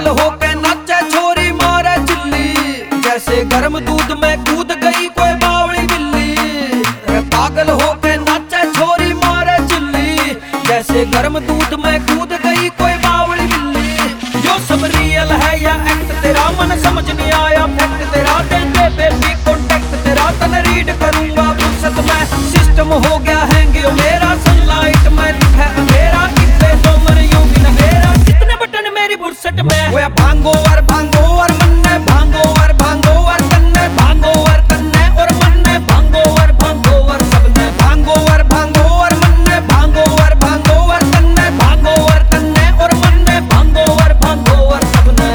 पागल होके नाचे छोरी मारे चिल्ली, जैसे गर्म दूध में कूद गई कोई बावली बिल्ली। पागल होके नाचे छोरी मारे चिल्ली, जैसे गर्म दूध में कूद गई कोई बावली बिल्ली। जो सब रियल है या एक्ट तेरा मन समझ नहीं आया फैक्ट तेरा, दे दे बेबी कॉन्टेक्ट तेरा, तन रीड करूंगा फुर्सत में। सिस्टम हो गया हैंग यो मेरा, सनलाइट में दिखे अंधेरा, कितने तो मर यूं भी न मेरा, कितने बटन मेरी फुर्सत में। वो भांगो और मन्ने भांगो और कन्ने, भांगो और कन्ने और मन्ने, भांगो और सबने, भांगो और मन्ने, भांगो और कन्ने, भांगो और कन्ने और मन्ने, भांगो और सबने।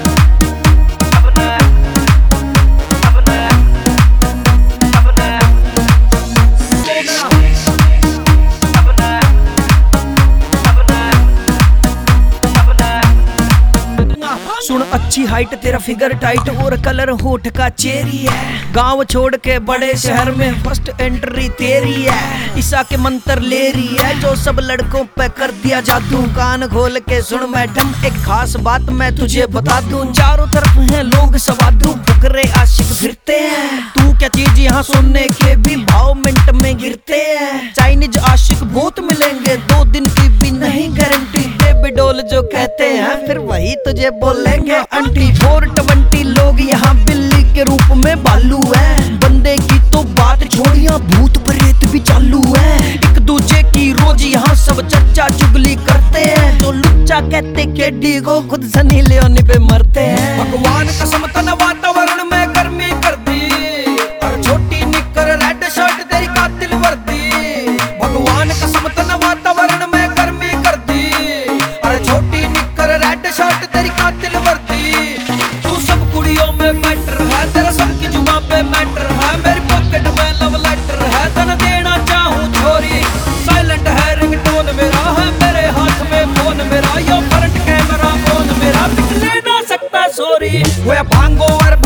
सुन अच्छी हाइट तेरा फिगर टाइट और कलर होठ का चेरी है, गांव छोड़ के बड़े शहर में फर्स्ट एंट्री तेरी है। ईसा के मंत्र ले रही है जो सब लड़कों पे कर दिया जादू, कान खोल के सुन मैडम एक खास बात मैं तुझे बता दूं। चारों तरफ हैं लोग सवादू, फुकरे आशिक फिरते हैं, तू क्या चीज यहाँ सुनने के भी भाव मिनट में गिरते हैं। चाइनीज आशिक बहुत मिलेंगे, 2 दिन की भी नहीं गारंटी, बेबी डॉल जो कहते हैं फिर वही तुझे बोलेंगे आंटी। 420 लोग यहाँ बिल्ली के रूप में बालू है, बंदे की तो बात छोड़िया भूत प्रेत भी चालू है। एक दूजे की रोज यहाँ सब चर्चा चुगली करते हैं, जो लुच्चा कहते केडी को खुद सनी लियोनी पे मरते हैं। भगवान कसम तन वातावरण में गर्मी कर दी, और छोटी निकर रेड शर्ट तेरी कातिल वर्दी। भगवान कसम तन वातावरण में गर्मी कर दी, और छोटी निकर रेड शर्ट तेरी कातिल वर्दी। तू सब कुड़ियों में मैटर है, तेरा सबकी जुबान पे मैटर है, मेरी पॉकेट में लव लेटर है, तन देना चाहूं छोरी। साइलेंट है रिंगटोन मेरा, है मेरे हाथ में फोन मेरा, यो फ्रंट कैमरा ऑन मेरा, दिख ले ना सकता सॉरी। वो भांगो और